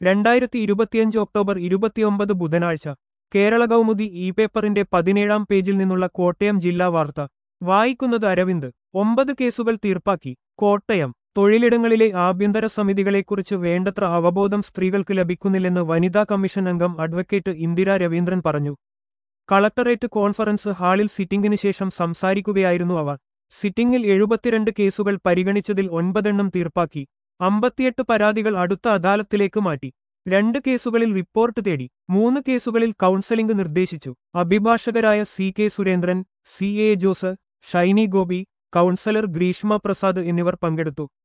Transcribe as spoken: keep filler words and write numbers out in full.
രണ്ടായിരത്തി ഇരുപത്തിയഞ്ച് ഒക്ടോബർ ഇരുപത്തിയൊമ്പത് ബുധനാഴ്ച കേരള കൗമുദി ഇ പേപ്പറിന്റെ പതിനേഴാം പേജിൽ നിന്നുള്ള കോട്ടയം ജില്ലാ വാർത്ത വായിക്കുന്നത് അരവിന്ദ്. ഒമ്പത് കേസുകൾ തീർപ്പാക്കി. കോട്ടയം. തൊഴിലിടങ്ങളിലെ ആഭ്യന്തര സമിതികളെക്കുറിച്ച് വേണ്ടത്ര അവബോധം സ്ത്രീകൾക്ക് ലഭിക്കുന്നില്ലെന്ന് വനിതാ കമ്മീഷൻ അംഗം അഡ്വക്കേറ്റ് ഇന്ദിര രവീന്ദ്രൻ പറഞ്ഞു. കളക്ടറേറ്റ് കോൺഫറൻസ് ഹാളിൽ സിറ്റിംഗിന് ശേഷം സംസാരിക്കുകയായിരുന്നു അവർ. സിറ്റിംഗിൽ എഴുപത്തിരണ്ട് കേസുകൾ പരിഗണിച്ചതിൽ ഒൻപതെണ്ണം തീർപ്പാക്കി. അമ്പത്തിയെട്ട് പരാതികൾ അടുത്ത അദാലത്തിലേക്ക് മാറ്റി. രണ്ട് കേസുകളിൽ റിപ്പോർട്ട് തേടി. മൂന്ന് കേസുകളിൽ കൗൺസലിംഗ് നിർദ്ദേശിച്ചു. അഭിഭാഷകരായ C K Surendran, C A Jose, Shiny Gopi, counsellor Greeshma Prasad എന്നിവർ പങ്കെടുത്തു.